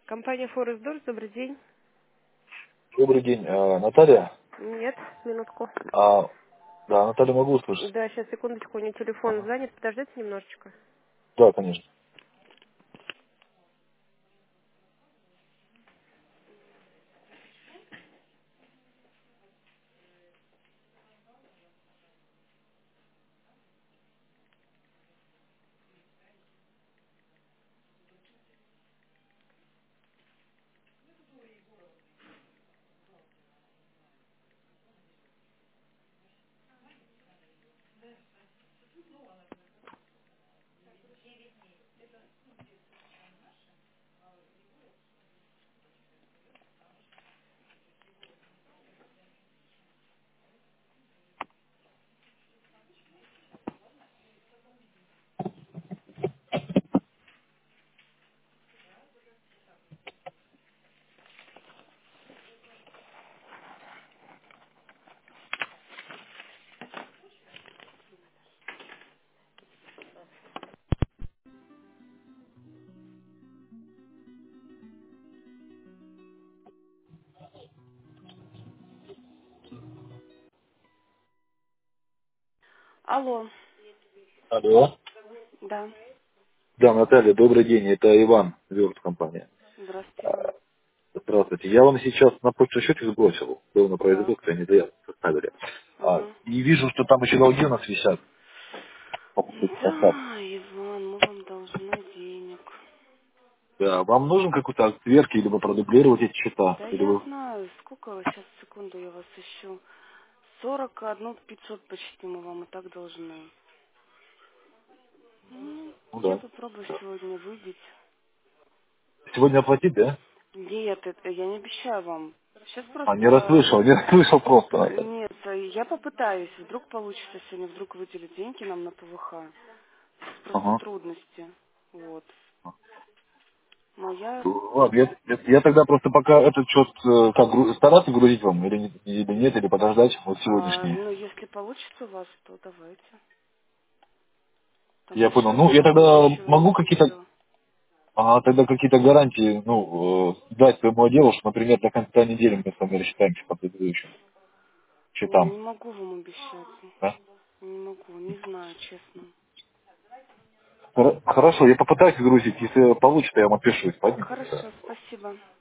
Компания Форест Дорс, добрый день. Добрый день, Наталья. Нет, минутку. А, да, Наталья, могу услышать? Да, сейчас, секундочку, у нее телефон Ага. занят, подождите немножечко. Да, конечно. Алло, Алло. да, Да, Наталья, добрый день, это Иван, Верт компания. здравствуйте, Иван. Здравствуйте. Я вам сейчас на почту счете сбросил, был на Так, производстве, они заявку составили. ага. И вижу, что там еще долги у нас висят по поводу просадки. Да, Иван, мы вам должны денег. Да, вам нужен какой-то отверки, либо продублировать эти счета, Да или я вы... знаю, сколько, сейчас, секунду, я вас ищу. 41 500 почти мы вам и так должны. Ну Я да. попробую сегодня выбить. Сегодня оплатить, да? Нет, это я не обещаю вам. Сейчас Не просто... расслышал, не расслышал просто, Наталья. Нет, я попытаюсь. Вдруг получится сегодня, вдруг выделить деньги нам на ПВХ. Просто Ага. трудности. Вот. Но я... Ладно, я тогда просто пока этот счет как стараться грузить вам или нет, или подождать вот сегодняшний. ну, если получится у вас, то давайте. Там Я понял. Ну, дешевле я вам тогда ничего не могу какие-то, выйдет. тогда какие-то гарантии, дать своему отделу, что, например, до конца недели мы с вами рассчитаемся по предыдущим счетам. Не могу вам обещать. Да? Не могу, не знаю, честно. Хорошо, я попытаюсь грузить. Если получится, я вам отпишусь. Понятно? Хорошо, спасибо.